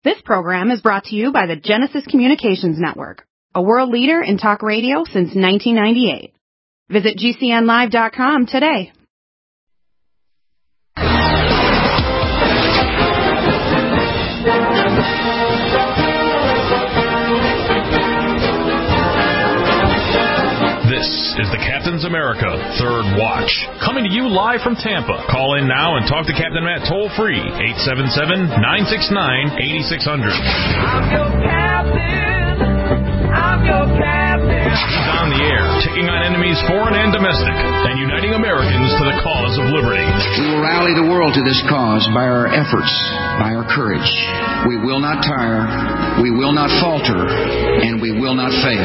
This program is brought to you by the Genesis Communications Network, a world leader in talk radio since 1998. Visit GCNlive.com today. This is the Captain's America Third Watch, coming to you live from Tampa. Call in now and talk to Captain Matt toll-free, 877-969-8600. I'm your captain. I'm your captain. He's on the air, taking on enemies foreign and domestic, and uniting Americans to the cause of liberty. We will rally the world to this cause by our efforts, by our courage. We will not tire, we will not falter, and we will not fail.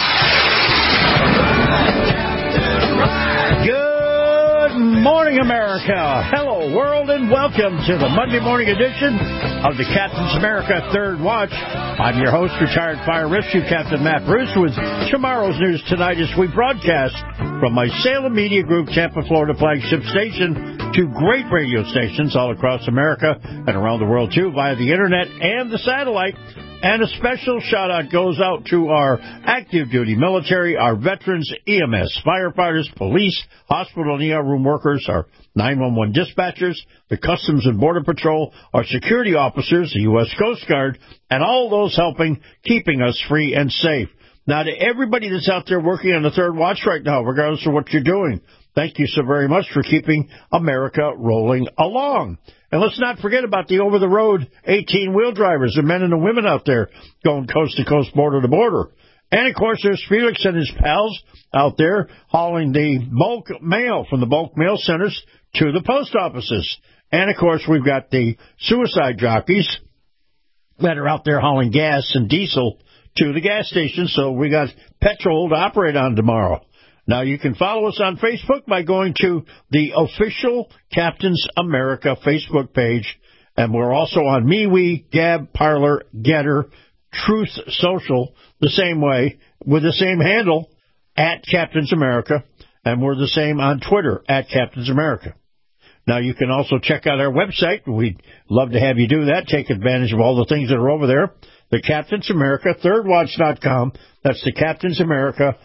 Good morning, America. Hello, world, and welcome to the Monday morning edition of the Captain's America Third Watch. I'm your host, retired fire rescue Captain Matt Bruce, with tomorrow's news tonight as we broadcast from my Salem Media Group, Tampa, Florida flagship station to great radio stations all across America and around the world, too, via the internet and the satellite. And a special shout-out goes out to our active duty military, our veterans, EMS, firefighters, police, hospital and ER room workers, our 911 dispatchers, the Customs and Border Patrol, our security officers, the U.S. Coast Guard, and all those helping keeping us free and safe. Now, to everybody that's out there working on the Third Watch right now, regardless of what you're doing, thank you so very much for keeping America rolling along. And let's not forget about the over-the-road 18-wheel drivers, the men and the women out there going coast to coast, border to border. And, of course, there's Felix and his pals out there hauling the bulk mail from the bulk mail centers to the post offices. And, of course, we've got the suicide jockeys that are out there hauling gas and diesel to the gas station. So we got petrol to operate on tomorrow. Now, you can follow us on Facebook by going to the official Captain's America Facebook page. And we're also on MeWe, Gab, Parler, Getter, Truth Social, the same way, with the same handle, at Captain's America. And we're the same on Twitter, at Captain's America. Now, you can also check out our website. We'd love to have you do that. Take advantage of all the things that are over there. The Captain's America, thirdwatch.com. That's the Captain's America,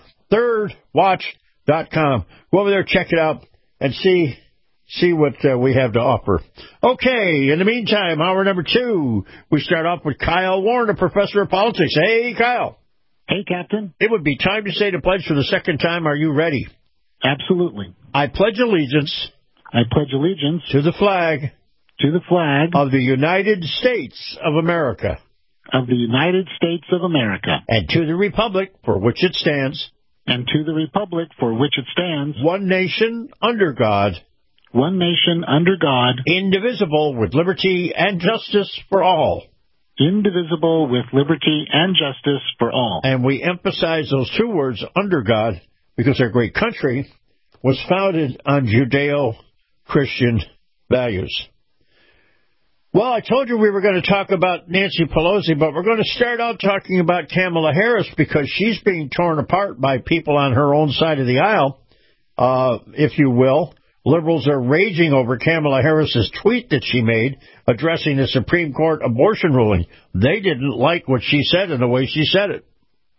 thirdwatch.com. Go over there, check it out, and see what we have to offer. Okay, in the meantime, hour number 2, we start off with Kyle Warren, a professor of politics. Hey, Kyle. Hey, Captain. It would be time to say the pledge for the second time. Are you ready? Absolutely. I pledge allegiance. I pledge allegiance to the flag. To the flag of the United States of America. Of the United States of America. And to the republic for which it stands. And to the republic for which it stands. One nation, under God. One nation, under God. Indivisible, with liberty and justice for all. Indivisible, with liberty and justice for all. And we emphasize those two words, under God, because our great country was founded on Judeo-Christian values. Well, I told you we were going to talk about Nancy Pelosi, but we're going to start out talking about Kamala Harris because she's being torn apart by people on her own side of the aisle, if you will. Liberals are raging over Kamala Harris's tweet that she made addressing the Supreme Court abortion ruling. They didn't like what she said and the way she said it.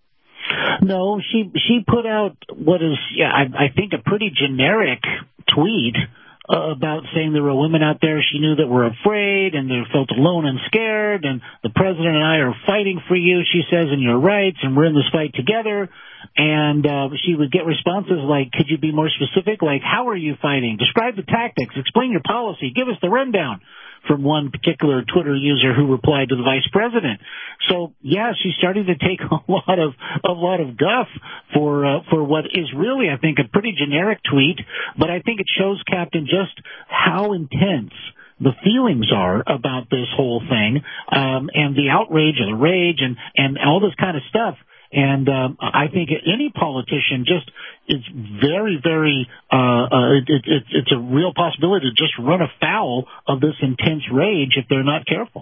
No, she put out what is, I think, a pretty generic tweet about saying there were women out there she knew that were afraid and they felt alone and scared, and the president and I are fighting for you, she says, and your rights, and we're in this fight together. And she would get responses like, could you be more specific? Like, how are you fighting? Describe the tactics. Explain your policy. Give us the rundown, from one particular Twitter user who replied to the vice president. So, yeah, she's starting to take a lot of guff for what is really, I think, a pretty generic tweet. But I think it shows, Captain, just how intense the feelings are about this whole thing, and the outrage and the rage and all this kind of stuff. And I think any politician just is very, very, it's a real possibility to just run afoul of this intense rage if they're not careful.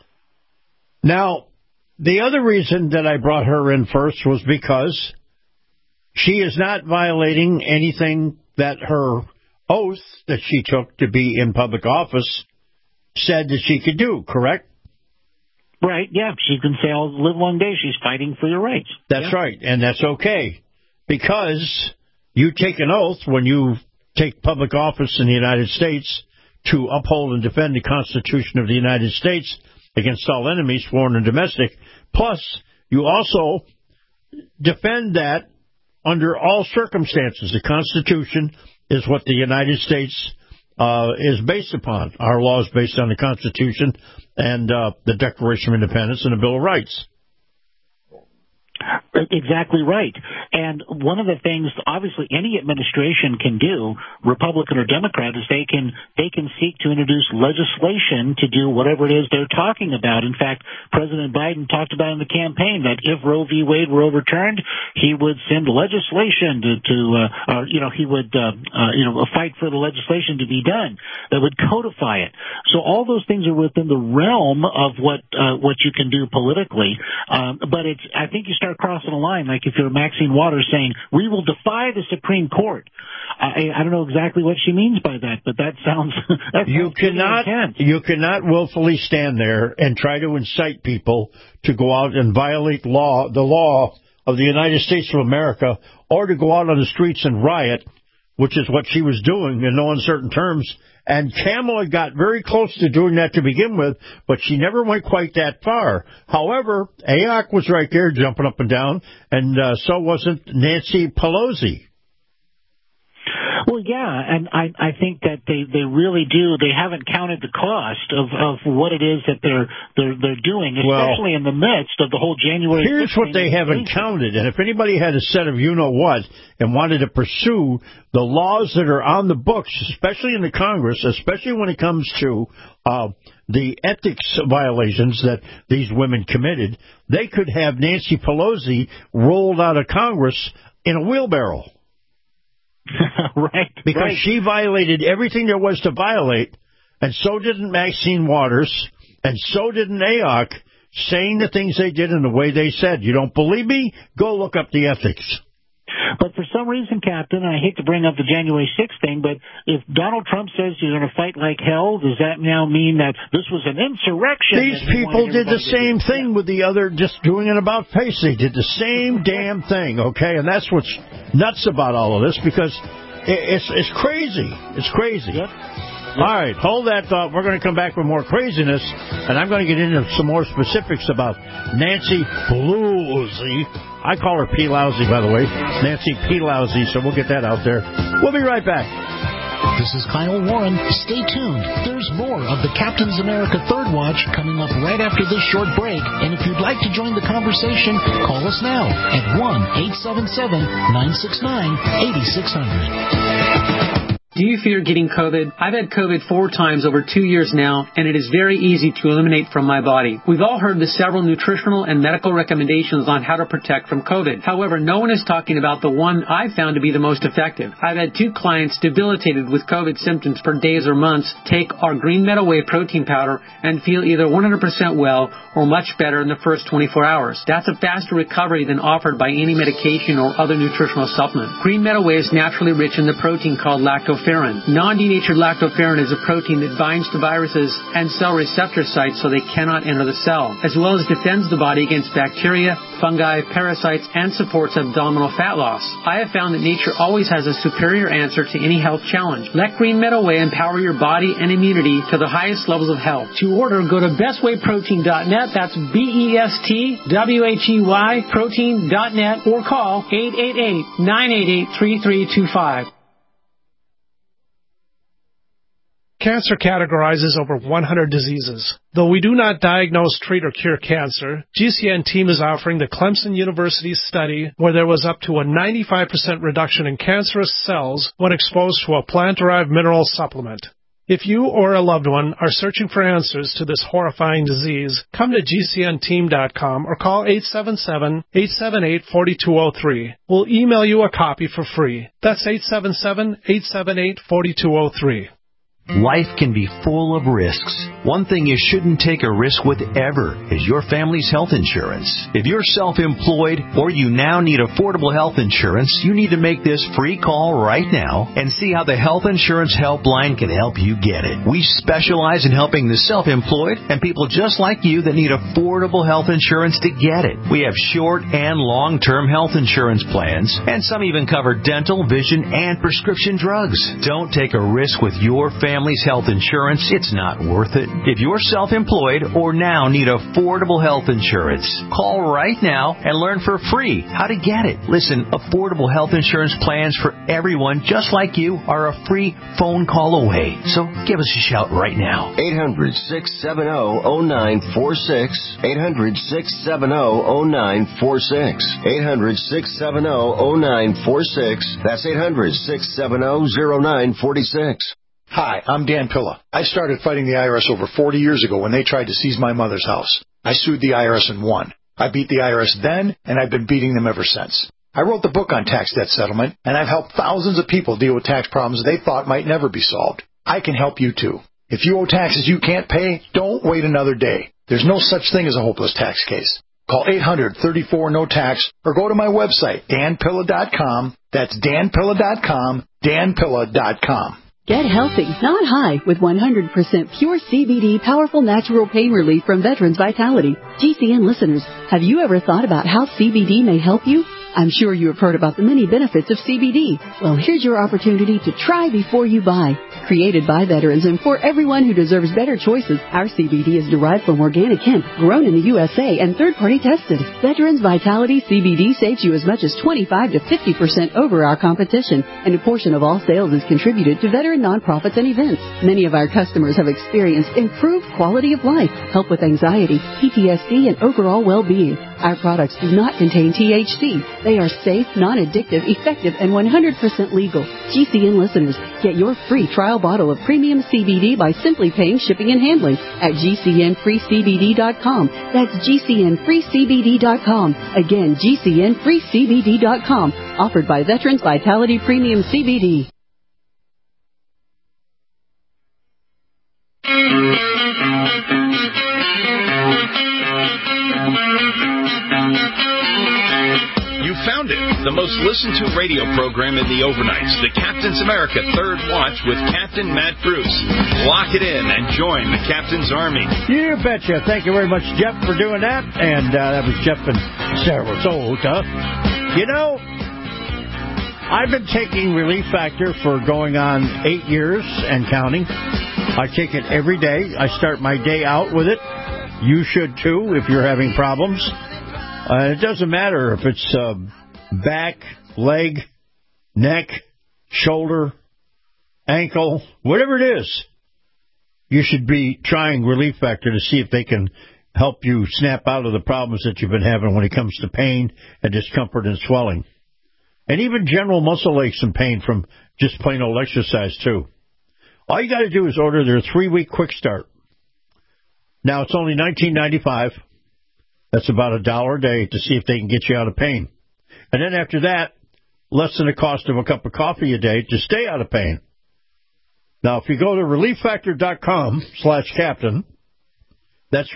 Now, the other reason that I brought her in first was because she is not violating anything that her oath that she took to be in public office said that she could do, correct? Right, yeah. She can say, I'll live one day. She's fighting for your rights. That's right, and that's okay. Because you take an oath when you take public office in the United States to uphold and defend the Constitution of the United States against all enemies, foreign and domestic. Plus, you also defend that under all circumstances. The Constitution is what the United States is based upon. Our law is based on the Constitution and the Declaration of Independence and the Bill of Rights. Exactly right. And one of the things, obviously, any administration can do, Republican or Democrat, is they can seek to introduce legislation to do whatever it is they're talking about. In fact, President Biden talked about in the campaign that if Roe v. Wade were overturned, he would send legislation he would fight for the legislation to be done that would codify it. So all those things are within the realm of what you can do politically. But I think you start crossing a line, like if you're Maxine Waters saying, we will defy the Supreme Court. I don't know exactly what she means by that, but that sounds you cannot willfully stand there and try to incite people to go out and violate the law of the United States of America, or to go out on the streets and riot, which is what she was doing in no uncertain terms. And Kamala got very close to doing that to begin with, but she never went quite that far. However, AOC was right there jumping up and down, and so wasn't Nancy Pelosi. Well, yeah, and I think that they really do. They haven't counted the cost of what it is that they're doing, especially in the midst of the whole January. Here's what they haven't counted, and if anybody had a set of you-know-what and wanted to pursue the laws that are on the books, especially in the Congress, especially when it comes to the ethics violations that these women committed, they could have Nancy Pelosi rolled out of Congress in a wheelbarrow. Right. Because she violated everything there was to violate, and so didn't Maxine Waters, and so didn't AOC, saying the things they did in the way they said. You don't believe me? Go look up the ethics. But for some reason, Captain, I hate to bring up the January 6th thing, but if Donald Trump says he's going to fight like hell, does that now mean that this was an insurrection? These people did the same thing with the other, just doing an about face. They did the same damn thing, okay? And that's what's nuts about all of this, because it's crazy. It's crazy. Yep. All right, hold that thought. We're going to come back with more craziness, and I'm going to get into some more specifics about Nancy Pelosi. I call her P. Lousy, by the way. Nancy P. Lousy, so we'll get that out there. We'll be right back. This is Kyle Warren. Stay tuned. There's more of the Captain's America Third Watch coming up right after this short break. And if you'd like to join the conversation, call us now at 1-877-969-8600. Do you fear getting COVID? I've had COVID 4 times over 2 years now, and it is very easy to eliminate from my body. We've all heard the several nutritional and medical recommendations on how to protect from COVID. However, no one is talking about the one I've found to be the most effective. I've had 2 clients debilitated with COVID symptoms for days or months take our Green Meadow Whey protein powder and feel either 100% well or much better in the first 24 hours. That's a faster recovery than offered by any medication or other nutritional supplement. Green Meadow Whey is naturally rich in the protein called lactofferrin. Non-denatured lactoferrin is a protein that binds to viruses and cell receptor sites so they cannot enter the cell, as well as defends the body against bacteria, fungi, parasites, and supports abdominal fat loss. I have found that nature always has a superior answer to any health challenge. Let Green Meadow Whey empower your body and immunity to the highest levels of health. To order, go to bestwayprotein.net. That's BESTWHEY protein.net, or call 888-988-3325. Cancer categorizes over 100 diseases. Though we do not diagnose, treat, or cure cancer, GCN team is offering the Clemson University study where there was up to a 95% reduction in cancerous cells when exposed to a plant-derived mineral supplement. If you or a loved one are searching for answers to this horrifying disease, come to GCNteam.com or call 877-878-4203. We'll email you a copy for free. That's 877-878-4203. Life can be full of risks. One thing you shouldn't take a risk with ever is your family's health insurance. If you're self-employed or you now need affordable health insurance, you need to make this free call right now and see how the Health Insurance Helpline can help you get it. We specialize in helping the self-employed and people just like you that need affordable health insurance to get it. We have short and long-term health insurance plans, and some even cover dental, vision, and prescription drugs. Don't take a risk with your family's health insurance. It's not worth it. If you're self-employed or now need affordable health insurance, call right now and learn for free how to get it. Listen, affordable health insurance plans for everyone just like you are a free phone call away. So give us a shout right now. 800-670-0946. 800-670-0946. 800-670-0946. That's 800-670-0946. Hi, I'm Dan Pilla. I started fighting the IRS over 40 years ago when they tried to seize my mother's house. I sued the IRS and won. I beat the IRS then, and I've been beating them ever since. I wrote the book on tax debt settlement, and I've helped thousands of people deal with tax problems they thought might never be solved. I can help you too. If you owe taxes you can't pay, don't wait another day. There's no such thing as a hopeless tax case. Call 800-34-NO-TAX or go to my website, danpilla.com. That's danpilla.com, danpilla.com. Get healthy, not high, with 100% pure CBD powerful natural pain relief from Veterans Vitality. GCN listeners, have you ever thought about how CBD may help you? I'm sure you have heard about the many benefits of CBD. Well, here's your opportunity to try before you buy. Created by veterans and for everyone who deserves better choices, our CBD is derived from organic hemp, grown in the USA, and third-party tested. Veterans Vitality CBD saves you as much as 25 to 50% over our competition, and a portion of all sales is contributed to veteran nonprofits and events. Many of our customers have experienced improved quality of life, help with anxiety, PTSD, and overall well-being. Our products do not contain THC. They are safe, non-addictive, effective, and 100% legal. GCN listeners, get your free trial bottle of premium CBD by simply paying shipping and handling at GCNFreeCBD.com. That's GCNFreeCBD.com. Again, GCNFreeCBD.com. Offered by Veterans Vitality Premium CBD. You found it. The most listened to radio program in the overnights. The Captain's America Third Watch with Captain Matt Bruce. Lock it in and join the Captain's Army. You betcha. Thank you very much, Jeff, for doing that. And that was Jeff in Sarasota. You know, I've been taking Relief Factor for going on 8 years and counting. I take it every day. I start my day out with it. You should, too, if you're having problems. It doesn't matter if it's back, leg, neck, shoulder, ankle, whatever it is. You should be trying Relief Factor to see if they can help you snap out of the problems that you've been having when it comes to pain and discomfort and swelling. And even general muscle aches and pain from just plain old exercise, too. All you got to do is order their 3-week quick start. Now, it's only $19.95. That's about $1 a day to see if they can get you out of pain. And then after that, less than the cost of a cup of coffee a day to stay out of pain. Now, if you go to relieffactor.com/captain, that's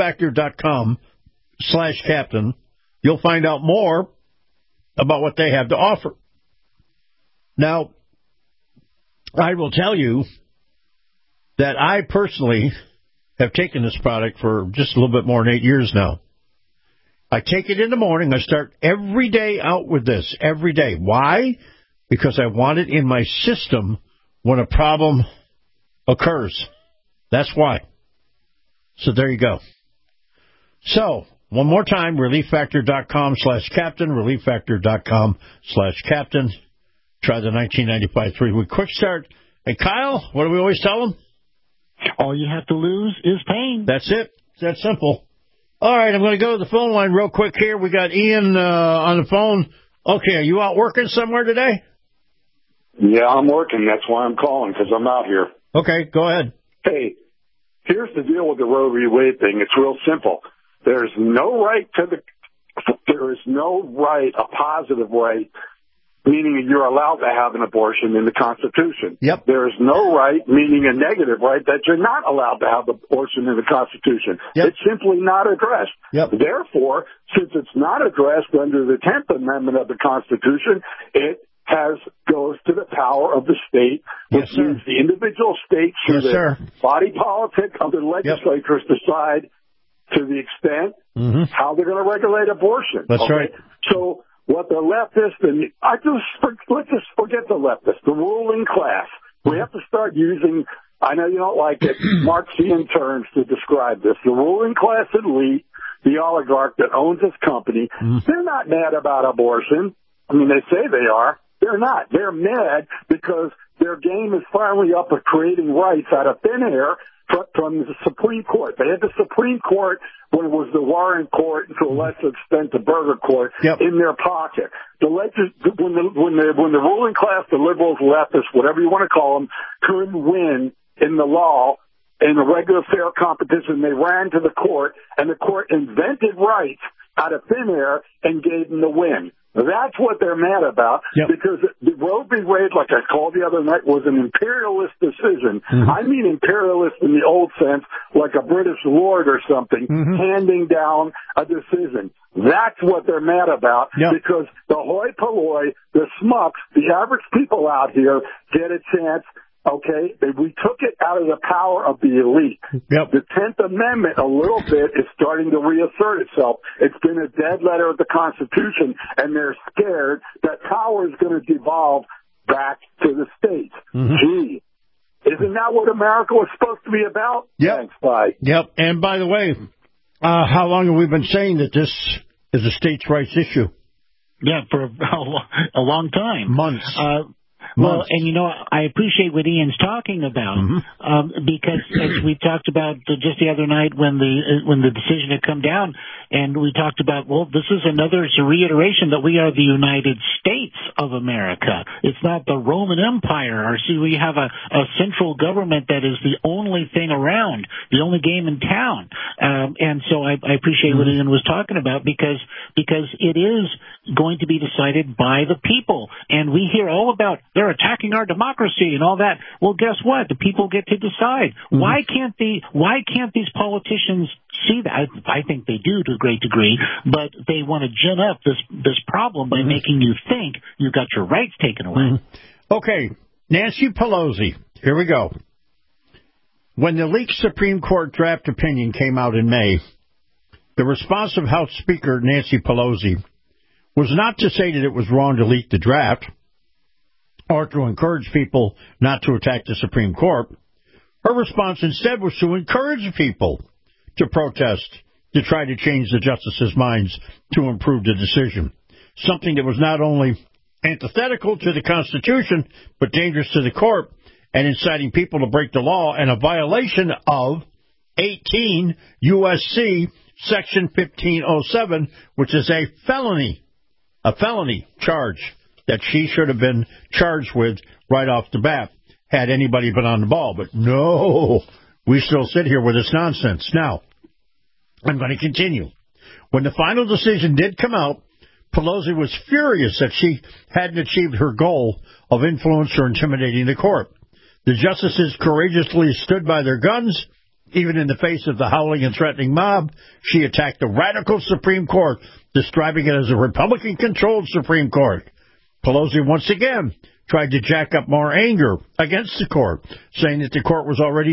relieffactor.com/captain, you'll find out more about what they have to offer. Now, I will tell you that I personally have taken this product for just a little bit more than 8 years now. I take it in the morning. I start every day out with this, every day. Why? Because I want it in my system when a problem occurs. That's why. So there you go. So, one more time, relieffactor.com/captain, relieffactor.com/captain. Try the 1995 3-week quick start. And Kyle, what do we always tell them? All you have to lose is pain. That's it. It's that simple. All right, I'm going to go to the phone line real quick here. We got Ian on the phone. Okay, are you out working somewhere today? Yeah, I'm working. That's why I'm calling, because I'm out here. Okay, go ahead. Hey, here's the deal with the Roe v. Wade thing. It's real simple. There is no right, a positive right meaning you're allowed to have an abortion in the Constitution. Yep. There is no right, meaning a negative right, that you're not allowed to have an abortion in the Constitution. Yep. It's simply not addressed. Yep. Therefore, since it's not addressed under the 10th Amendment of the Constitution, it goes to the power of the state, which means the individual states through the body politic of the legislatures decide to the extent how they're going to regulate abortion. That's right. So what the leftists and let's just forget the leftists, the ruling class. We have to start using, I know you don't like it, Marxian terms to describe this. The ruling class elite, the oligarch that owns this company, they're not mad about abortion. I mean, they say they are. They're not. They're mad because their game is finally up at creating rights out of thin air from the Supreme Court. They had the Supreme Court when it was the Warren Court, and to a lesser extent the Burger Court, in their pocket. When the ruling class, the liberals, leftists, whatever you want to call them, couldn't win in the law, in a regular fair competition, they ran to the court, and the court invented rights out of thin air and gave them the win. That's what they're mad about, because the Roe v. Wade, like I called the other night, was an imperialist decision. I mean imperialist in the old sense, like a British lord or something, handing down a decision. That's what they're mad about, because the hoi polloi, the schmucks, the average people out here get a chance. Okay, we took it out of the power of the elite. The 10th Amendment, a little bit, is starting to reassert itself. It's been a dead letter of the Constitution, and they're scared that power is going to devolve back to the states. Gee, isn't that what America was supposed to be about? Thanks, bye. And by the way, how long have we been saying that this is a states' rights issue? Yeah, for a long time. Months. Well, and I appreciate what Ian's talking about, because as we talked about just the other night when the decision had come down, and we talked about, well, this is it's a reiteration that we are the United States of America. It's not the Roman Empire. We have a central government that is the only thing around, the only game in town. And so I appreciate what Ian was talking about, because it is going to be decided by the people. And we hear all about they're attacking our democracy and all that. Well, guess what? The people get to decide. Why can't these politicians see that? I think they do to a great degree, but they want to gin up this problem by making you think you got your rights taken away. Okay, Nancy Pelosi. Here we go. When the leaked Supreme Court draft opinion came out in May, the response of House Speaker Nancy Pelosi was not to say that it was wrong to leak the draft or to encourage people not to attack the Supreme Court. Her response instead was to encourage people to protest, to try to change the justices' minds to improve the decision, something that was not only antithetical to the Constitution, but dangerous to the court and inciting people to break the law and a violation of 18 U.S.C. Section 1507, which is a felony charge that she should have been charged with right off the bat had anybody been on the ball. But no, we still sit here with this nonsense. Now, I'm going to continue. When the final decision did come out, Pelosi was furious that she hadn't achieved her goal of influence or intimidating the court. The justices courageously stood by their guns. Even in the face of the howling and threatening mob, she attacked the radical Supreme Court, describing it as a Republican-controlled Supreme Court. Pelosi once again tried to jack up more anger against the court, saying that the court was already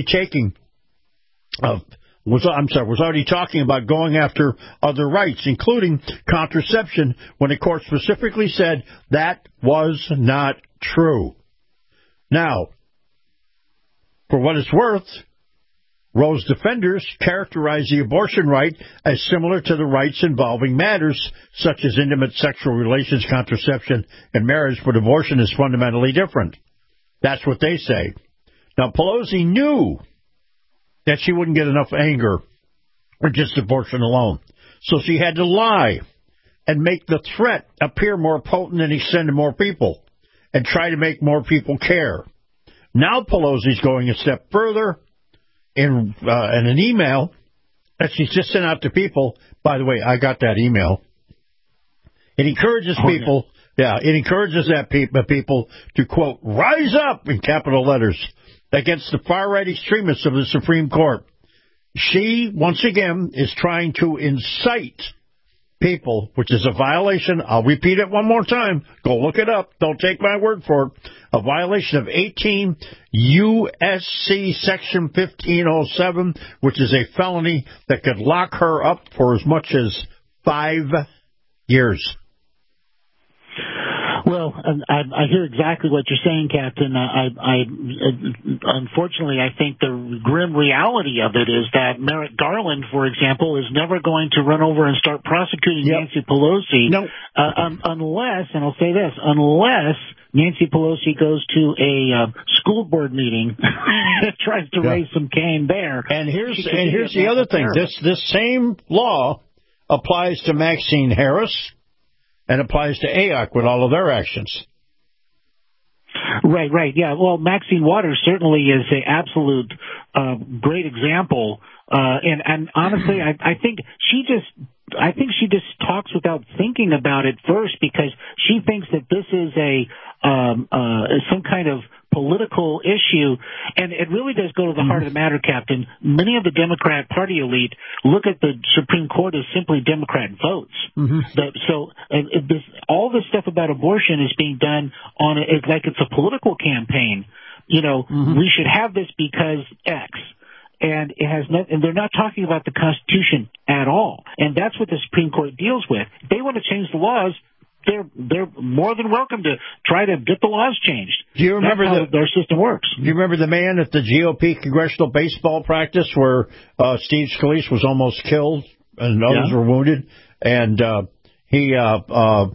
talking about going after other rights, including contraception, when the court specifically said that was not true. Now, for what it's worth, Roe's defenders characterize the abortion right as similar to the rights involving matters such as intimate sexual relations, contraception, and marriage, but abortion is fundamentally different. That's what they say. Now, Pelosi knew that she wouldn't get enough anger or just abortion alone, so she had to lie and make the threat appear more potent and extend to more people and try to make more people care. Now Pelosi's going a step further. In an email that she's just sent out to people. By the way, I got that email. It encourages people Yeah, it encourages that people to, quote, rise up in capital letters against the far-right extremists of the Supreme Court. She, once again, is trying to incite people, which is a violation. I'll repeat it one more time. Go look it up. Don't take my word for it. A violation of 18 U.S.C. Section 1507, which is a felony that could lock her up for as much as 5 years. Well, I hear exactly what you're saying, Captain. Unfortunately, I think the grim reality of it is that Merrick Garland, for example, is never going to run over and start prosecuting Nancy Pelosi unless, and I'll say this, unless Nancy Pelosi goes to a school board meeting and tries to raise some cane there. And here's the other thing. This same law applies to Maxine Harris and applies to AOC with all of their actions. Right. Yeah. Well, Maxine Waters certainly is an absolute great example. And honestly, I think she just talks without thinking about it first, because she thinks that this is some kind of political issue, and it really does go to the heart of the matter, Captain. Many of the Democrat Party elite look at the Supreme Court as simply Democrat votes. All this stuff about abortion is being done like it's a political campaign. We should have this because X. And it has and they're not talking about the Constitution at all. And that's what the Supreme Court deals with. If they want to change the laws, they're more than welcome to try to get the laws changed. Do you remember their system works? Do you remember the man at the GOP congressional baseball practice where Steve Scalise was almost killed and others were wounded, and he had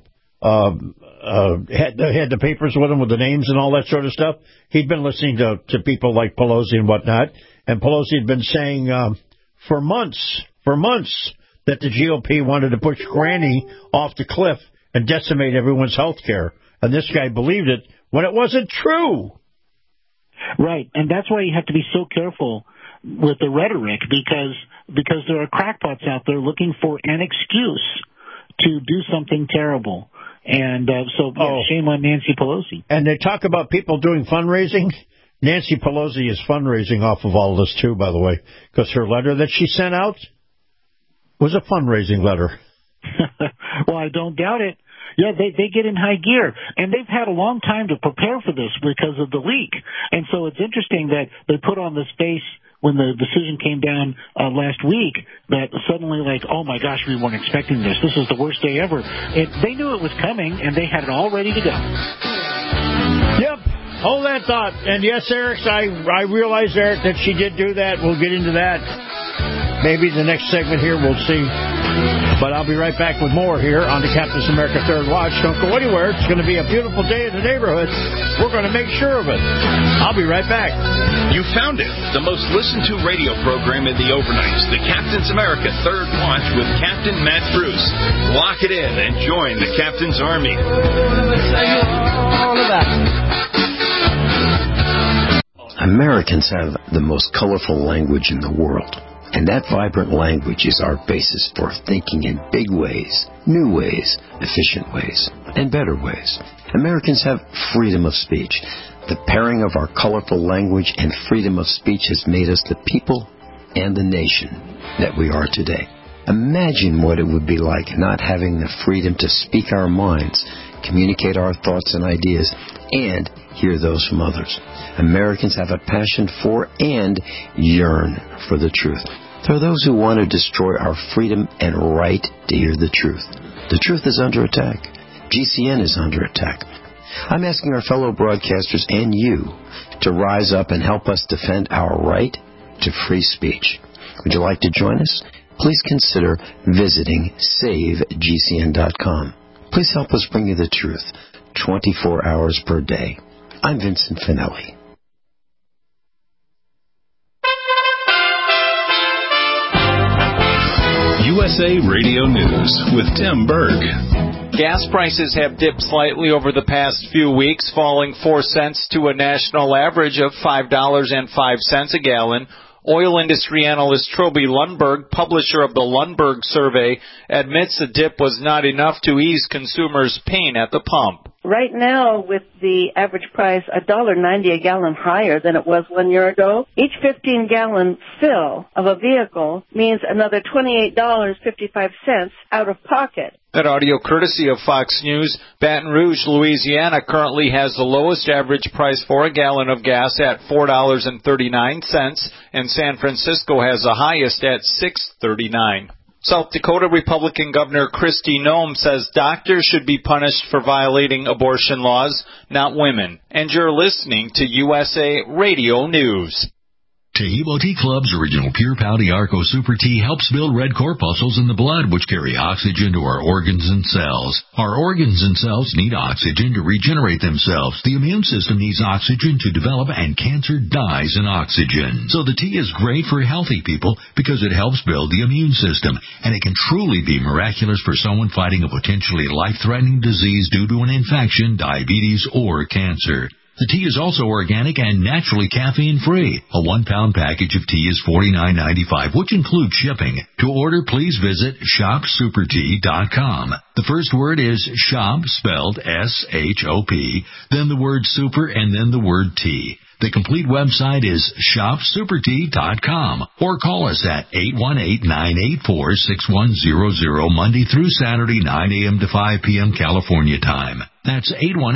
the papers with him with the names and all that sort of stuff? He'd been listening to people like Pelosi and whatnot, and Pelosi had been saying for months that the GOP wanted to push Granny off the cliff and decimate everyone's health care. And this guy believed it when it wasn't true. Right, and that's why you have to be so careful with the rhetoric, because there are crackpots out there looking for an excuse to do something terrible. And shame on Nancy Pelosi. And they talk about people doing fundraising. Nancy Pelosi is fundraising off of all this, too, by the way, because her letter that she sent out was a fundraising letter. Well, I don't doubt it. Yeah, they get in high gear, and they've had a long time to prepare for this because of the leak. And so it's interesting that they put on this face when the decision came down last week, that suddenly like, oh my gosh, we weren't expecting this. This is the worst day ever. They knew it was coming, and they had it all ready to go. Yep. Hold that thought. And yes, Eric, I realize, Eric, that she did do that. We'll get into that. Maybe the next segment here, we'll see. But I'll be right back with more here on the Captain's America Third Watch. Don't go anywhere. It's going to be a beautiful day in the neighborhood. We're going to make sure of it. I'll be right back. You found it. The most listened to radio program in the overnights. The Captain's America Third Watch with Captain Matt Bruce. Lock it in and join the Captain's Army. Americans have the most colorful language in the world. And that vibrant language is our basis for thinking in big ways, new ways, efficient ways, and better ways. Americans have freedom of speech. The pairing of our colorful language and freedom of speech has made us the people and the nation that we are today. Imagine what it would be like not having the freedom to speak our minds, communicate our thoughts and ideas, and hear those from others. Americans have a passion for and yearn for the truth. There are those who want to destroy our freedom and right to hear the truth. The truth is under attack. GCN is under attack. I'm asking our fellow broadcasters and you to rise up and help us defend our right to free speech. Would you like to join us? Please consider visiting SaveGCN.com. Please help us bring you the truth 24 hours per day. I'm Vincent Finelli. USA Radio News with Tim Berg. Gas prices have dipped slightly over the past few weeks, falling 4 cents to a national average of $5.05 a gallon. Oil industry analyst Troby Lundberg, publisher of the Lundberg survey, admits the dip was not enough to ease consumers' pain at the pump. Right now, with the average price $1.90 a gallon higher than it was 1 year ago, each 15-gallon fill of a vehicle means another $28.55 out of pocket. That audio courtesy of Fox News. Baton Rouge, Louisiana currently has the lowest average price for a gallon of gas at $4.39, and San Francisco has the highest at $6.39. South Dakota Republican Governor Kristi Noem says doctors should be punished for violating abortion laws, not women. And you're listening to USA Radio News. Taheebo Tea Club's original Pure Pouty Arco Super Tea helps build red corpuscles in the blood, which carry oxygen to our organs and cells. Our organs and cells need oxygen to regenerate themselves. The immune system needs oxygen to develop, and cancer dies in oxygen. So the tea is great for healthy people because it helps build the immune system, and it can truly be miraculous for someone fighting a potentially life-threatening disease due to an infection, diabetes, or cancer. The tea is also organic and naturally caffeine-free. A 1-pound package of tea is $49.95, which includes shipping. To order, please visit shopsupertea.com. The first word is shop, spelled S-H-O-P, then the word super, and then the word tea. The complete website is shopsupertea.com, or call us at 818-984-6100 Monday through Saturday, 9 a.m. to 5 p.m. California time. That's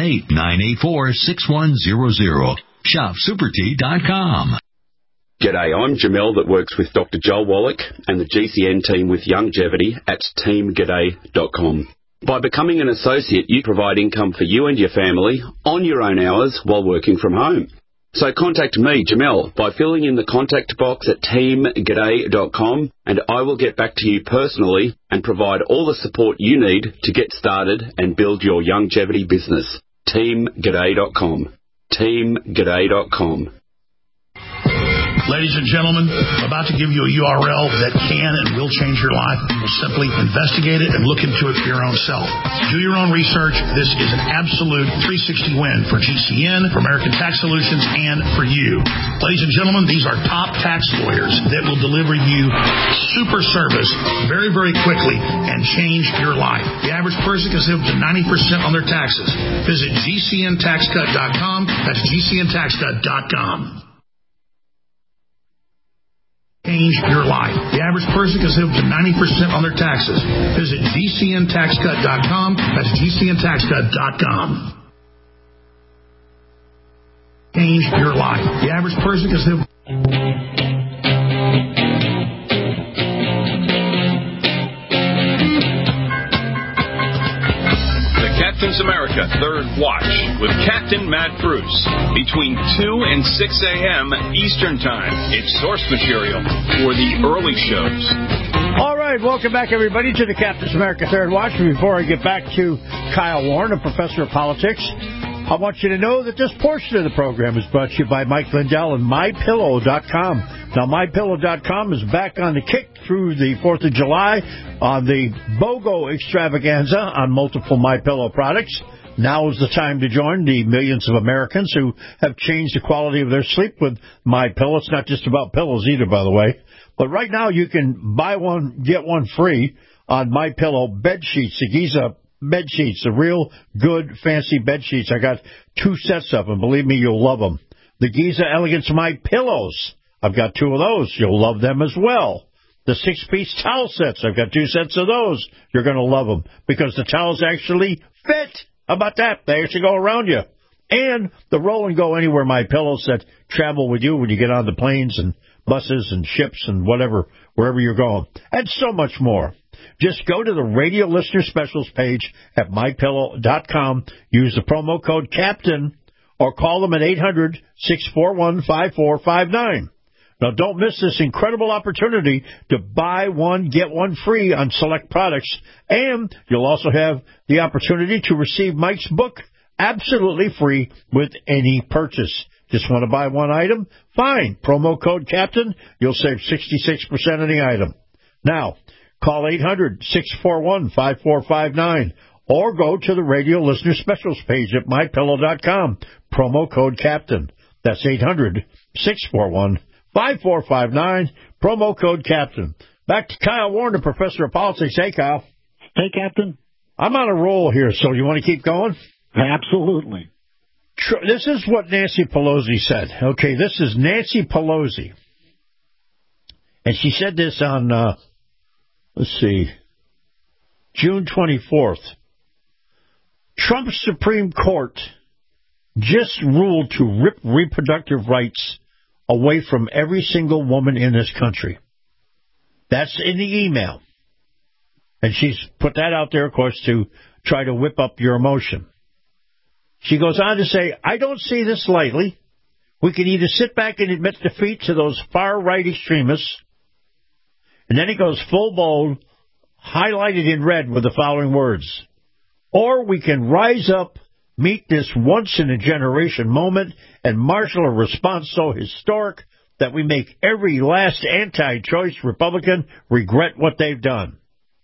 818-984-6100. Shopsupertea.com. G'day, I'm Jamel that works with Dr. Joel Wallach and the GCN team with Longevity at teamg'day.com. By becoming an associate, you provide income for you and your family on your own hours while working from home. So contact me, Jamel, by filling in the contact box at teamg'day.com, and I will get back to you personally and provide all the support you need to get started and build your longevity business. teamg'day.com. teamg'day.com. Ladies and gentlemen, I'm about to give you a URL that can and will change your life. Simply investigate it and look into it for your own self. Do your own research. This is an absolute 360 win for GCN, for American Tax Solutions, and for you. Ladies and gentlemen, these are top tax lawyers that will deliver you super service very, very quickly and change your life. The average person can save up to 90% on their taxes. Visit GCNTaxCut.com. That's GCNTaxCut.com. Change your life. The average person can save up to 90% on their taxes. Visit GCNTaxCut.com. That's GCNTaxCut.com. Change your life. The average person can save. Captain's America Third Watch with Captain Matt Bruce between 2 and 6 a.m. Eastern Time. It's source material for the early shows. All right, welcome back, everybody, to the Captain's America Third Watch. Before I get back to Kyle Warren, a professor of politics, I want you to know that this portion of the program is brought to you by Mike Lindell and MyPillow.com. Now, MyPillow.com is back on the kick through the 4th of July on the BOGO extravaganza on multiple MyPillow products. Now is the time to join the millions of Americans who have changed the quality of their sleep with MyPillow. It's not just about pillows either, by the way. But right now you can buy one, get one free on MyPillow bed sheets, the Giza bed sheets, the real good, fancy bed sheets. I got 2 sets of them. Believe me, you'll love them. The Giza Elegance My Pillows. I've got 2 of those. You'll love them as well. The 6-piece towel sets. I've got 2 sets of those. You're going to love them because the towels actually fit. How about that? They actually go around you. And the roll and go anywhere My Pillows that travel with you when you get on the planes and buses and ships and whatever, wherever you're going. And so much more. Just go to the radio listener specials page at MyPillow.com. Use the promo code CAPTAIN or call them at 800-641-5459. Now, don't miss this incredible opportunity to buy one, get one free on select products. And you'll also have the opportunity to receive Mike's book absolutely free with any purchase. Just want to buy one item? Fine. Promo code CAPTAIN. You'll save 66% on the item. Now, call 800-641-5459 or go to the radio listener specials page at MyPillow.com. Promo code CAPTAIN. That's 800-641-5459. 5459, promo code CAPTAIN. Back to Kyle Warren, the professor of politics. Hey, Kyle. Hey, Captain. I'm on a roll here, so you want to keep going? Absolutely. This is what Nancy Pelosi said. Okay, this is Nancy Pelosi. And she said this on, June 24th. Trump's Supreme Court just ruled to rip reproductive rights away from every single woman in this country. That's in the email. And she's put that out there, of course, to try to whip up your emotion. She goes on to say, I don't see this lightly. We can either sit back and admit defeat to those far-right extremists, and then it goes full bold, highlighted in red with the following words, or we can rise up, meet this once-in-a-generation moment, and marshal a response so historic that we make every last anti-choice Republican regret what they've done.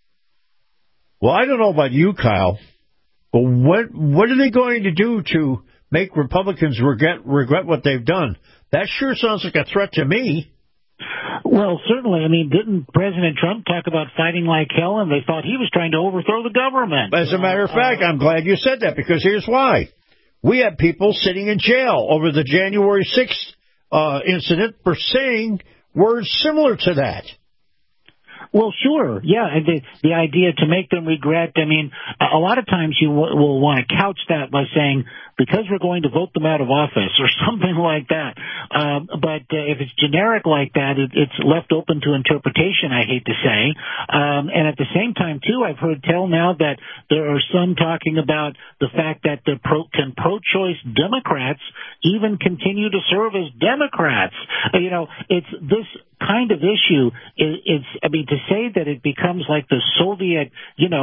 Well, I don't know about you, Kyle, but what are they going to do to make Republicans regret what they've done? That sure sounds like a threat to me. Well, certainly. I mean, didn't President Trump talk about fighting like hell, and they thought he was trying to overthrow the government? As a matter of fact, I'm glad you said that, because here's why. We have people sitting in jail over the January 6th incident for saying words similar to that. Well, sure. Yeah, the idea to make them regret, I mean, a lot of times you will want to couch that by saying, because we're going to vote them out of office or something like that. But if it's generic like that, it's left open to interpretation, I hate to say. And at the same time, too, I've heard tell now that there are some talking about the fact that can pro-choice Democrats even continue to serve as Democrats? It's this kind of issue. To say that it becomes like the Soviet,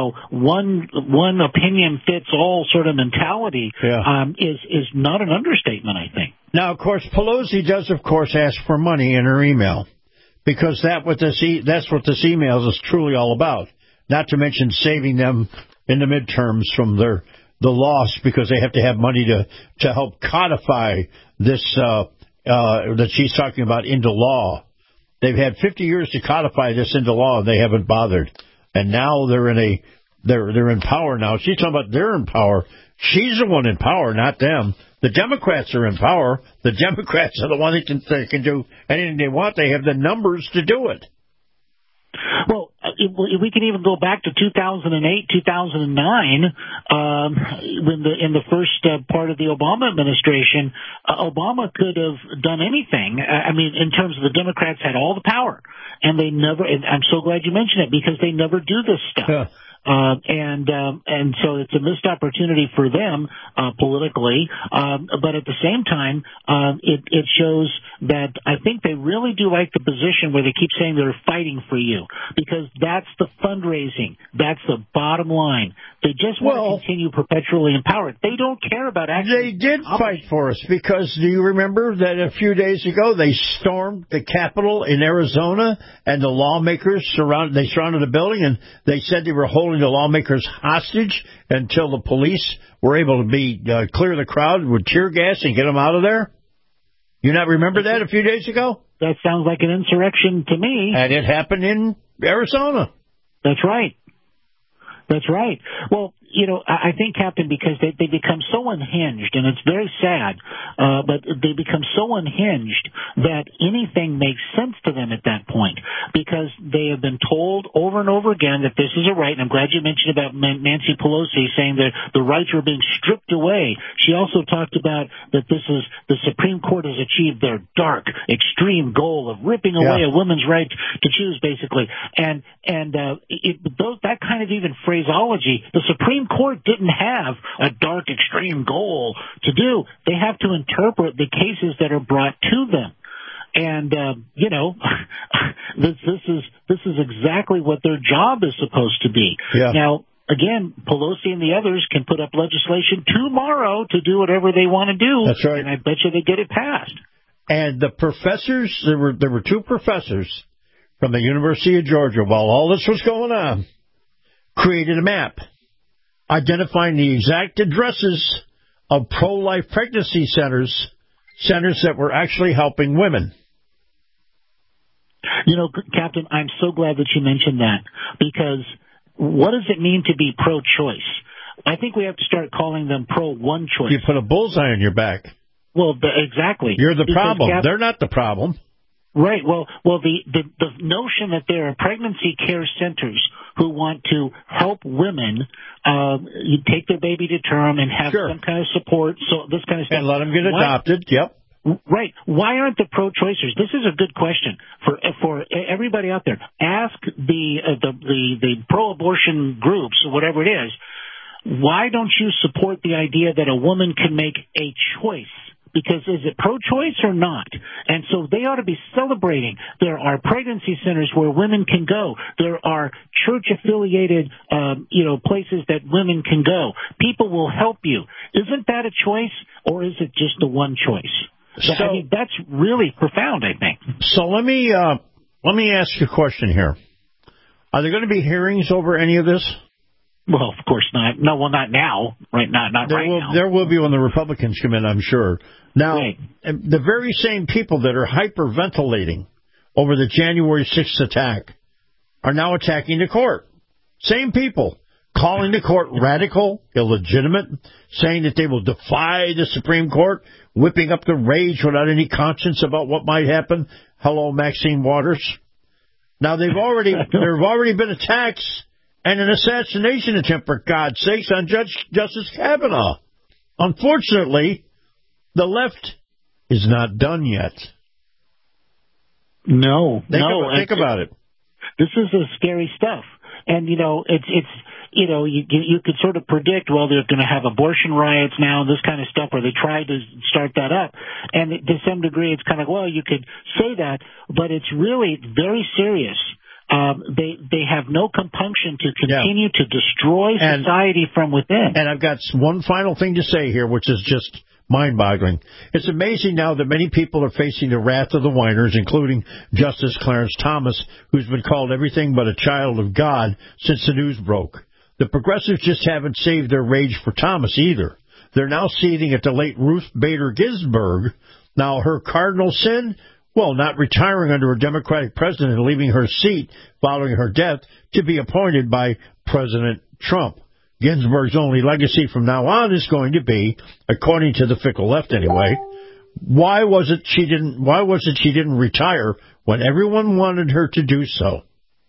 one opinion fits all sort of mentality, is not an understatement, I think. Now, of course, Pelosi does, of course, ask for money in her email, because that's what this email is truly all about. Not to mention saving them in the midterms from the loss, because they have to have money to help codify this that she's talking about into law. They've had 50 years to codify this into law, and they haven't bothered. And now they're in power now. She's talking about they're in power. She's the one in power, not them. The Democrats are in power. The Democrats are the one that can do anything they want. They have the numbers to do it. Well, we can even go back to 2008, 2009, when in the first part of the Obama administration, Obama could have done anything. I mean, in terms of the Democrats had all the power, and they never. And I'm so glad you mentioned it, because they never do this stuff. Yeah. And so it's a missed opportunity for them politically, but at the same time, it shows that I think they really do like the position where they keep saying they're fighting for you, because that's the fundraising, that's the bottom line. They just want to continue perpetually in power. They don't care about actually. They did fight for us, because do you remember that a few days ago they stormed the Capitol in Arizona, and the lawmakers surrounded the building, and they said they were holding the lawmakers hostage until the police were able to clear the crowd with tear gas and get them out of there? You not remember that a few days ago? That sounds like an insurrection to me. And it happened in Arizona. That's right. That's right. Well, I think, Captain, because they become so unhinged, and it's very sad, but they become so unhinged that anything makes sense to them at that point, because they have been told over and over again that this is a right. And I'm glad you mentioned about Nancy Pelosi saying that the rights were being stripped away. She also talked about that the Supreme Court has achieved their dark, extreme goal of ripping away a woman's right to choose, basically. And that kind of even phraseology, the Supreme Court didn't have a dark, extreme goal to do. They have to interpret the cases that are brought to them. And, this is exactly what their job is supposed to be. Yeah. Now, again, Pelosi and the others can put up legislation tomorrow to do whatever they want to do. That's right. And I bet you they get it passed. And the professors, there were two professors from the University of Georgia, while all this was going on, created a map identifying the exact addresses of pro-life pregnancy centers that were actually helping women. You know, Captain, I'm so glad that you mentioned that, because what does it mean to be pro-choice? I think we have to start calling them pro-one choice. You put a bullseye on your back. Well, exactly. You're the problem. They're not the problem. Right. Well, the notion that there are pregnancy care centers who want to help women take their baby to term and have some kind of support, so this kind of stuff, and let them get adopted. Yep. Right. Why aren't the pro-choicers? This is a good question for everybody out there. Ask the pro-abortion groups or whatever it is. Why don't you support the idea that a woman can make a choice? Because is it pro-choice or not? And so they ought to be celebrating. There are pregnancy centers where women can go. There are church-affiliated, places that women can go. People will help you. Isn't that a choice, or is it just the one choice? So, I mean, that's really profound, I think. So let me ask you a question here. Are there going to be hearings over any of this? Well, of course not. No, well, not now. Right, not right now. There will be when the Republicans come in, I'm sure. Now, the very same people that are hyperventilating over the January 6th attack are now attacking the court. Same people. Calling the court radical, illegitimate, saying that they will defy the Supreme Court, whipping up the rage without any conscience about what might happen. Hello, Maxine Waters. Now, there have already been attacks and an assassination attempt, for God's sakes, on Justice Kavanaugh. Unfortunately, the left is not done yet. No. Think about it. This is scary stuff. And, you could sort of predict, well, they're going to have abortion riots now, this kind of stuff, or they tried to start that up. And to some degree, it's kind of, well, you could say that, but it's really very serious. They have no compunction to continue to destroy society from within. And I've got one final thing to say here, which is just mind-boggling. It's amazing now that many people are facing the wrath of the whiners, including Justice Clarence Thomas, who's been called everything but a child of God since the news broke. The progressives just haven't saved their rage for Thomas either. They're now seething at the late Ruth Bader Ginsburg. Now, her cardinal sin? Well, not retiring under a Democratic president and leaving her seat following her death to be appointed by President Trump. Ginsburg's only legacy from now on is going to be, according to the fickle left anyway, why was it she didn't retire when everyone wanted her to do so?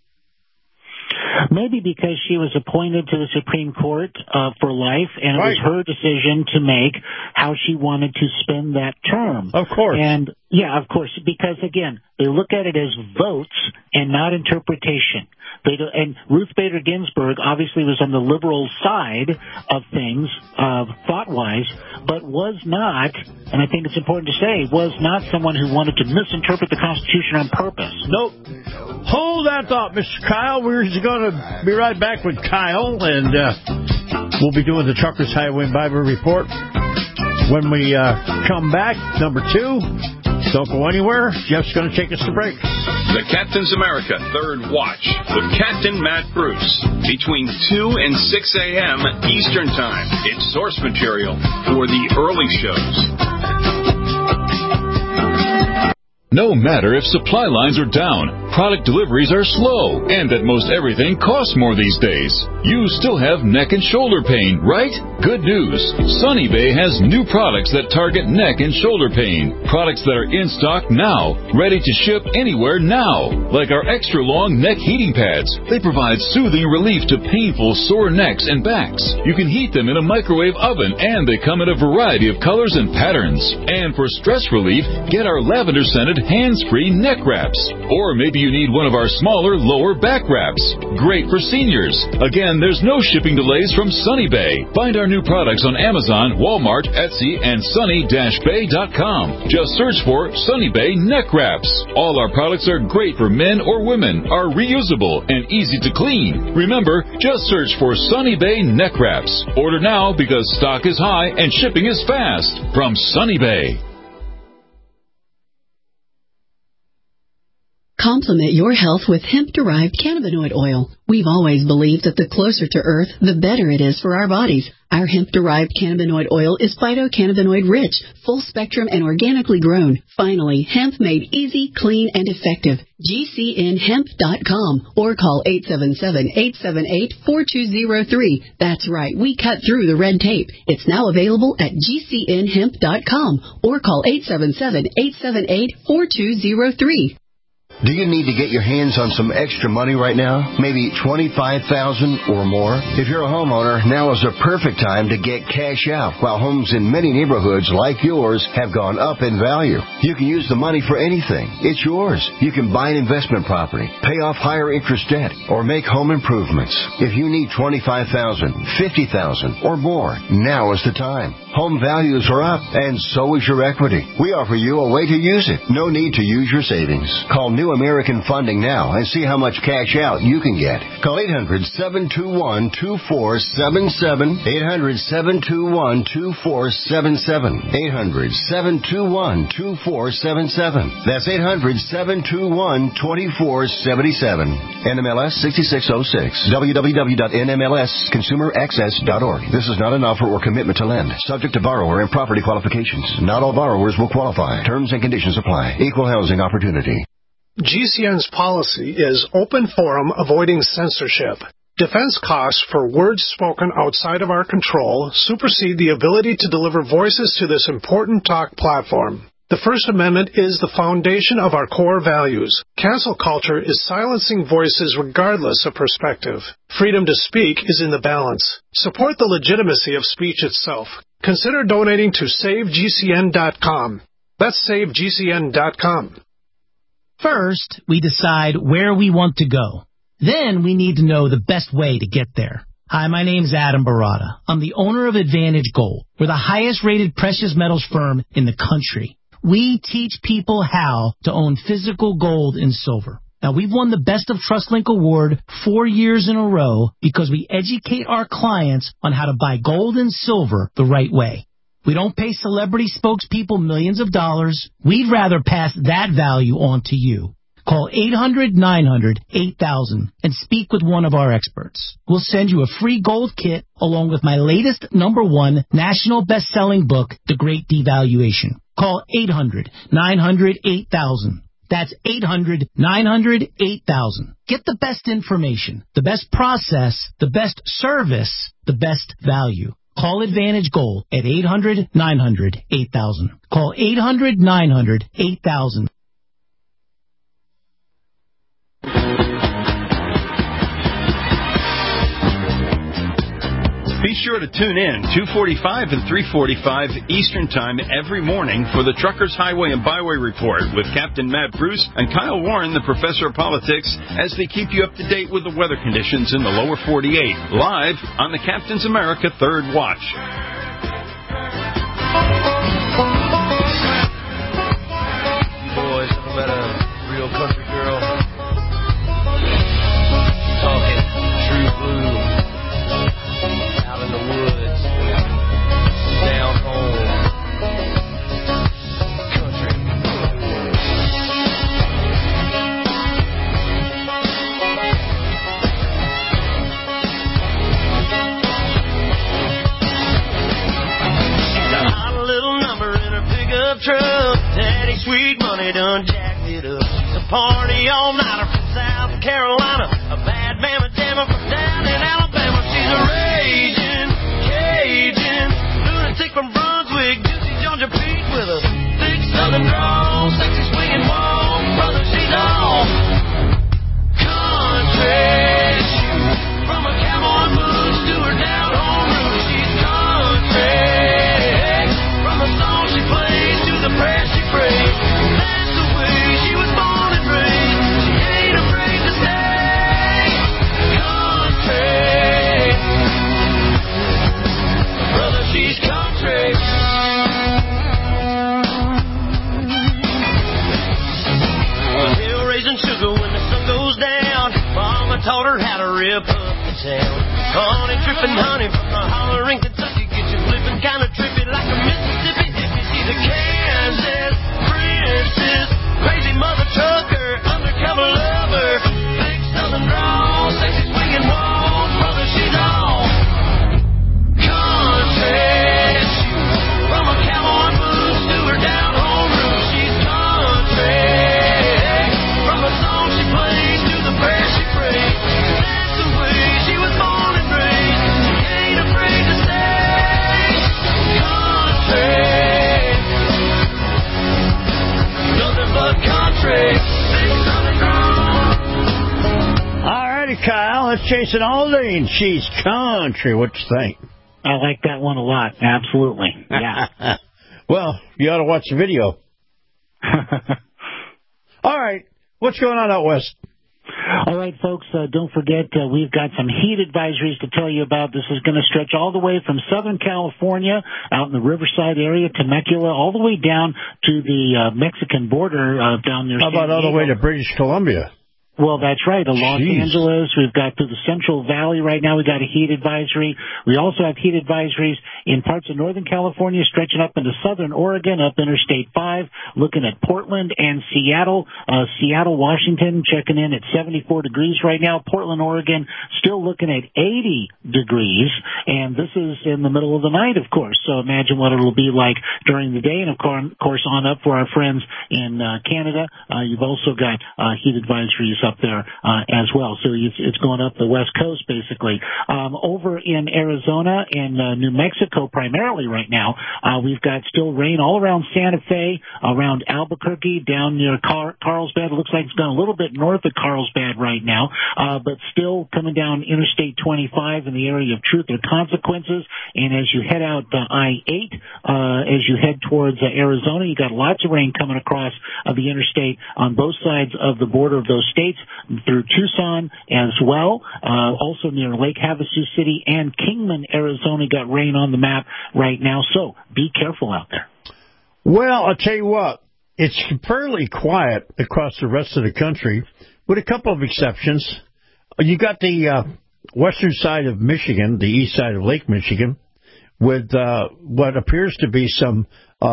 Maybe because she was appointed to the Supreme Court for life, and it was her decision to make how she wanted to spend that term. Of course. And, yeah, of course, because, again, they look at it as votes and not interpretation. And Ruth Bader Ginsburg obviously was on the liberal side of things, thought-wise, but was not, and I think it's important to say, was not someone who wanted to misinterpret the Constitution on purpose. Nope. Hold that thought, Mr. Kyle. We're going to be right back with Kyle, and we'll be doing the Truckers Highway Bible Report. When we come back, number 2, don't go anywhere. Jeff's going to take us to break. The Captain's America Third Watch with Captain Matt Bruce. Between 2 and 6 a.m. Eastern Time. It's source material for the early shows. No matter if supply lines are down, product deliveries are slow, and that most everything costs more these days, you still have neck and shoulder pain, right? Good news. Sunny Bay has new products that target neck and shoulder pain. Products that are in stock now, ready to ship anywhere now. Like our extra long neck heating pads. They provide soothing relief to painful sore necks and backs. You can heat them in a microwave oven, and they come in a variety of colors and patterns. And for stress relief, get our lavender-scented hands-free neck wraps. Or maybe you need one of our smaller lower back wraps. Great for seniors. Again, there's no shipping delays from Sunny Bay. Find our new products on Amazon, Walmart, Etsy, and sunny-bay.com. Just search for Sunny Bay neck wraps. All our products are great for men or women, are reusable, and easy to clean. Remember, just search for Sunny Bay neck wraps. Order now because stock is high and shipping is fast. From Sunny Bay. Complement your health with hemp-derived cannabinoid oil. We've always believed that the closer to Earth, the better it is for our bodies. Our hemp-derived cannabinoid oil is phytocannabinoid-rich, full-spectrum, and organically grown. Finally, hemp made easy, clean, and effective. GCNHemp.com or call 877-878-4203. That's right, we cut through the red tape. It's now available at GCNHemp.com or call 877-878-4203. Do you need to get your hands on some extra money right now? Maybe $25,000 or more? If you're a homeowner, now is the perfect time to get cash out. While homes in many neighborhoods like yours have gone up in value, you can use the money for anything. It's yours. You can buy an investment property, pay off higher interest debt, or make home improvements. If you need $25,000, $50,000 or more, now is the time. Home values are up, and so is your equity. We offer you a way to use it. No need to use your savings. Call New American Funding now and see how much cash out you can get. Call 800-721-2477. 800-721-2477. 800-721-2477. That's 800-721-2477. NMLS 6606. www.nmlsconsumeraccess.org. This is not an offer or commitment to lend. Subject to borrower and property qualifications. Not all borrowers will qualify. Terms and conditions apply. Equal housing opportunity. GCN's policy is open forum, avoiding censorship. Defense costs for words spoken outside of our control supersede the ability to deliver voices to this important talk platform. The First Amendment is the foundation of our core values. Cancel culture is silencing voices regardless of perspective. Freedom to speak is in the balance. Support the legitimacy of speech itself. Consider donating to SaveGCN.com. That's SaveGCN.com. First, we decide where we want to go. Then we need to know the best way to get there. Hi, my name's Adam Barada. I'm the owner of Advantage Gold. We're the highest-rated precious metals firm in the country. We teach people how to own physical gold and silver. Now, we've won the Best of TrustLink Award 4 years in a row because we educate our clients on how to buy gold and silver the right way. We don't pay celebrity spokespeople millions of dollars. We'd rather pass that value on to you. Call 800-900-8000 and speak with one of our experts. We'll send you a free gold kit along with my latest #1 national best-selling book, The Great Devaluation. Call 800-900-8000. That's 800-900-8000. Get the best information, the best process, the best service, the best value. Call Advantage Gold at 800-900-8000. Call 800-900-8000. Be sure to tune in 2:45 and 3:45 Eastern Time every morning for the Truckers Highway and Byway Report with Captain Matt Bruce and Kyle Warren, the Professor of Politics, as they keep you up to date with the weather conditions in the lower 48, live on the Captain's America Third Watch. Boys, talking about a real country girl. Talking true blue. Out in the woods. Down home. Country. She got a little number in her pickup truck. Daddy Sweet Money done jacked it up. It's a party all-nighter from South Carolina. A bad mama jammer from down in Alabama. She's a raging Cajun lunatic from Brunswick, Juicy Georgia Pete with a thick southern drawl, sexy swinging walk. Brother, she's all country. From a cowboy boots to her down home roots, she's country. From the song she plays to the prayer she prays, that's the way she was born and raised. She ain't afraid to stay country. Brother, she's country. Hill raising sugar when the sun goes down. Mama taught her how to rip up the town. Honey tripping honey from the holler in Kentucky. Get you flipping kind of trippy like a Mississippi hippie. She's a Kansas princess, crazy mother trucker, undercover lover, big southern drawl, sexy swinging walk. Brother, she's all country. Jason Aldean. She's country. What you think? I like that one a lot. Absolutely. Yeah. Well, you ought to watch the video. All right. What's going on out west? All right, folks, don't forget we've got some heat advisories to tell you about. This is going to stretch all the way from Southern California out in the Riverside area, Temecula, all the way down to the Mexican border down near How about all the way to British Columbia? Well, that's right. Los Angeles. We've got through the Central Valley right now. We've got a heat advisory. We also have heat advisories in parts of Northern California, stretching up into Southern Oregon, up Interstate 5, looking at Portland and Seattle. Seattle, Washington, checking in at 74 degrees right now. Portland, Oregon, still looking at 80 degrees. And this is in the middle of the night, of course. So imagine what it'll be like during the day. And, of course, on up for our friends in Canada. You've also got heat advisories up there as well. So it's going up the West Coast, basically. Over in Arizona and New Mexico primarily right now, we've got still rain all around Santa Fe, around Albuquerque, down near Carlsbad. It looks like it's gone a little bit north of Carlsbad right now, but still coming down Interstate 25 in the area of Truth or Consequences. And as you head out I-8, as you head towards Arizona, you got lots of rain coming across the interstate on both sides of the border of those states, through Tucson as well. Also near Lake Havasu City and Kingman, Arizona, got rain on the map right now. So be careful out there. Well, I'll tell you what, it's fairly quiet across the rest of the country, with a couple of exceptions. You got the western side of Michigan, the east side of Lake Michigan, with what appears to be some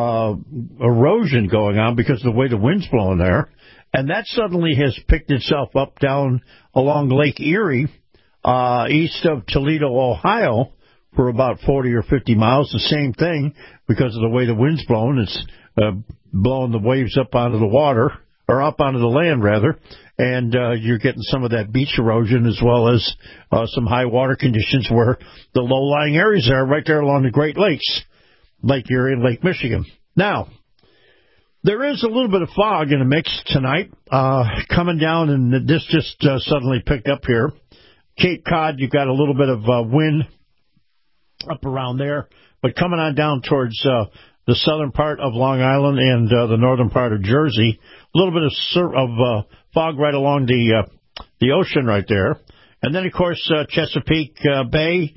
erosion going on because of the way the wind's blowing there. And that suddenly has picked itself up down along Lake Erie, east of Toledo, Ohio, for about 40 or 50 miles. The same thing because of the way the wind's blowing. It's blowing the waves up onto the water, or up onto the land, rather. And you're getting some of that beach erosion as well as some high water conditions where the low-lying areas are right there along the Great Lakes, Lake Erie and Lake Michigan. Now, there is a little bit of fog in the mix tonight, coming down, and this just suddenly picked up here. Cape Cod, you've got a little bit of wind up around there, but coming on down towards the southern part of Long Island and the northern part of Jersey, a little bit of fog right along the ocean right there. And then, of course, Chesapeake Bay,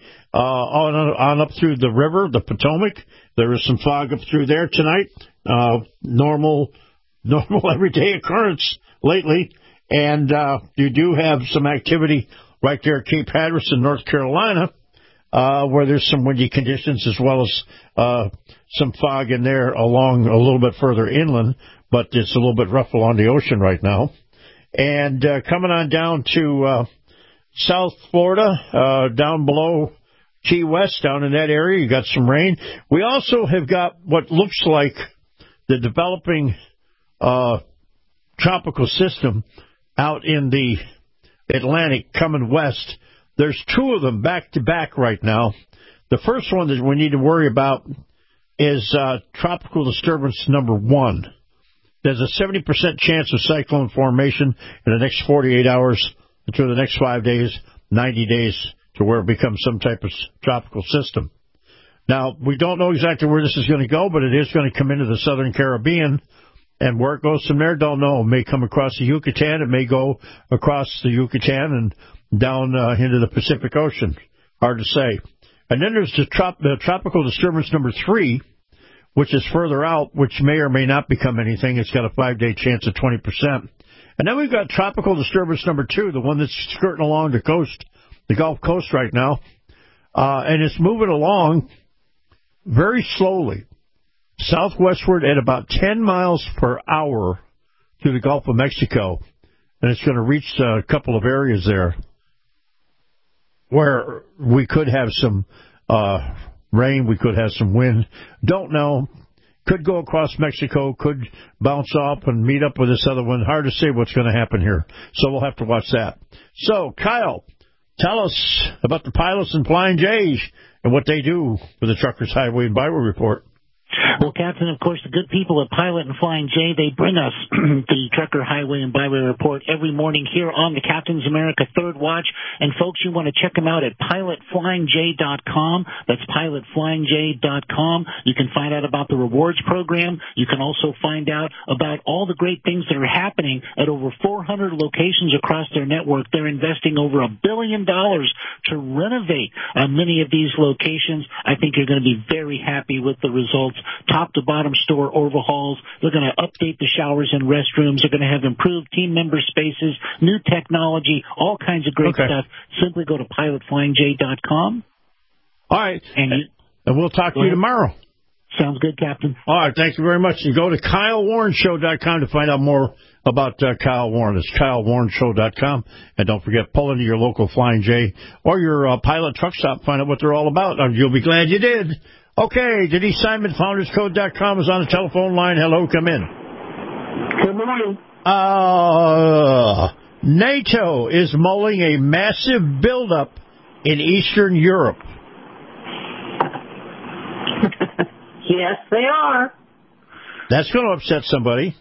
on up through the river, the Potomac. There is some fog up through there tonight. Normal everyday occurrence lately. And you do have some activity right there at Cape Hatteras in North Carolina, where there's some windy conditions as well as some fog in there along a little bit further inland, but it's a little bit rough along the ocean right now. And coming on down to South Florida, down below Key West, down in that area, you got some rain. We also have got what looks like the developing tropical system out in the Atlantic coming west. There's two of them back to back right now. The first one that we need to worry about is tropical disturbance number 1. There's a 70% chance of cyclone formation in the next 48 hours through the next 5 days, 90 days to where it becomes some type of tropical system. Now, we don't know exactly where this is going to go, but it is going to come into the southern Caribbean. And where it goes from there, don't know. It may come across the Yucatan. It may go across the Yucatan and down into the Pacific Ocean. Hard to say. And then there's the tropical disturbance number 3, which is further out, which may or may not become anything. It's got a 5-day chance of 20%. And then we've got tropical disturbance number 2, the one that's skirting along the coast, the Gulf Coast right now. And it's moving along very slowly, southwestward at about 10 miles per hour through the Gulf of Mexico. And it's going to reach a couple of areas there where we could have some rain, we could have some wind. Don't know. Could go across Mexico, could bounce off and meet up with this other one. Hard to say what's going to happen here. So we'll have to watch that. So, Kyle, tell us about the pilots and Flying J's and what they do for the Truckers Highway and Byway Report. Well, Captain, of course, the good people at Pilot and Flying J, they bring us the Trucker Highway and Byway Report every morning here on the Captain's America Third Watch. And, folks, you want to check them out at pilotflyingj.com. That's pilotflyingj.com. You can find out about the rewards program. You can also find out about all the great things that are happening at over 400 locations across their network. They're investing over $1 billion to renovate many of these locations. I think you're going to be very happy with the results. Top to bottom store overhauls. They're going to update the showers and restrooms. They're going to have improved team member spaces, new technology, all kinds of great stuff. Simply go to pilotflyingj.com. All right. And we'll talk to you tomorrow. Sounds good, Captain. All right. Thank you very much. And go to KyleWarrenShow.com to find out more about Kyle Warren. It's KyleWarrenShow.com. And don't forget, pull into your local Flying J or your Pilot truck stop, find out what they're all about. You'll be glad you did. Okay, Denise Simon, FoundersCode.com is on the telephone line. Hello, come in. Good morning. NATO is mulling a massive buildup in Eastern Europe. Yes, they are. That's going to upset somebody.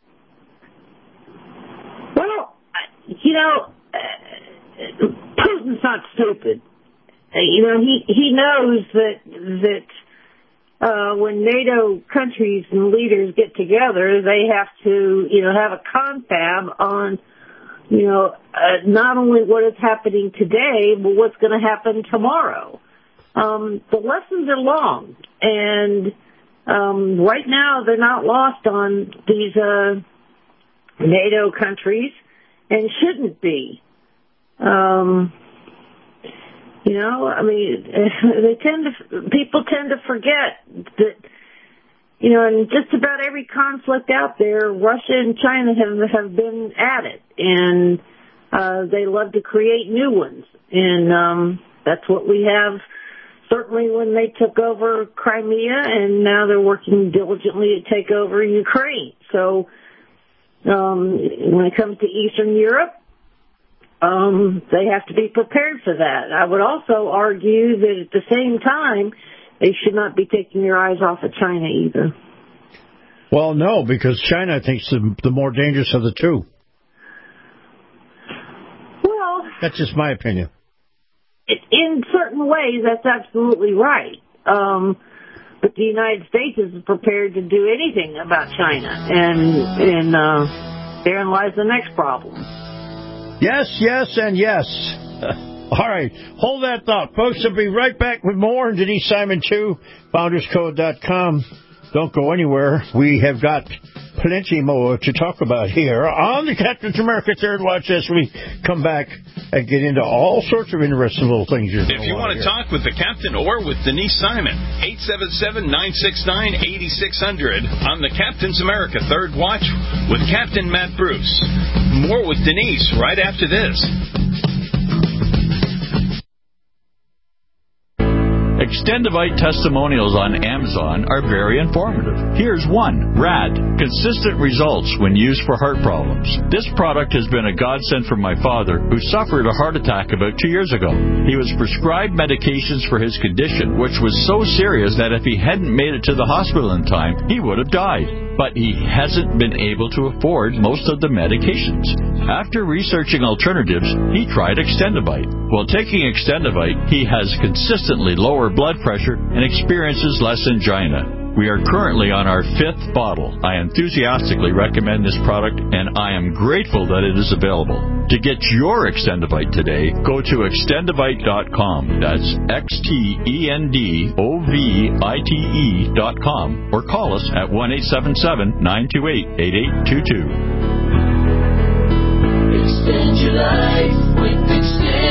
Well, you know, Putin's not stupid. You know, he knows that when NATO countries and leaders get together, they have to, you know, have a confab on, you know, not only what is happening today, but what's going to happen tomorrow. The lessons are long, and right now they're not lost on these NATO countries, and shouldn't be. You know, I mean, people tend to forget that, you know, in just about every conflict out there, Russia and China have been at it, and they love to create new ones, and that's what we have. Certainly when they took over Crimea, and now they're working diligently to take over Ukraine. So when it comes to Eastern Europe, they have to be prepared for that. I would also argue that at the same time, they should not be taking their eyes off of China either. Well, no, because China, I think, is the more dangerous of the two. Well, that's just my opinion. In certain ways, that's absolutely right. But the United States isn't prepared to do anything about China, and therein lies the next problem. Yes, yes, and yes. All right. Hold that thought, folks. I'll be right back with more. Denise Simon, too. FoundersCode.com. Don't go anywhere. We have got plenty more to talk about here on the Captain's America Third Watch as we come back and get into all sorts of interesting little things. If you want to talk with the Captain or with Denise Simon, 877-969-8600 on the Captain's America Third Watch with Captain Matt Bruce. More with Denise right after this. Extendivite testimonials on Amazon are very informative. Here's one. RAD. Consistent results when used for heart problems. This product has been a godsend for my father, who suffered a heart attack about 2 years ago. He was prescribed medications for his condition, which was so serious that if he hadn't made it to the hospital in time, he would have died. But he hasn't been able to afford most of the medications. After researching alternatives, he tried Extendivite. While taking Extendivite, he has consistently lower blood pressure and experiences less angina. We are currently on our 5th bottle. I enthusiastically recommend this product, and I am grateful that it is available. To get your Extendivite today, go to extendivite.com. That's XTENDOVITE.com, or call us at 1-877-928-8822. Extend your life with Extend.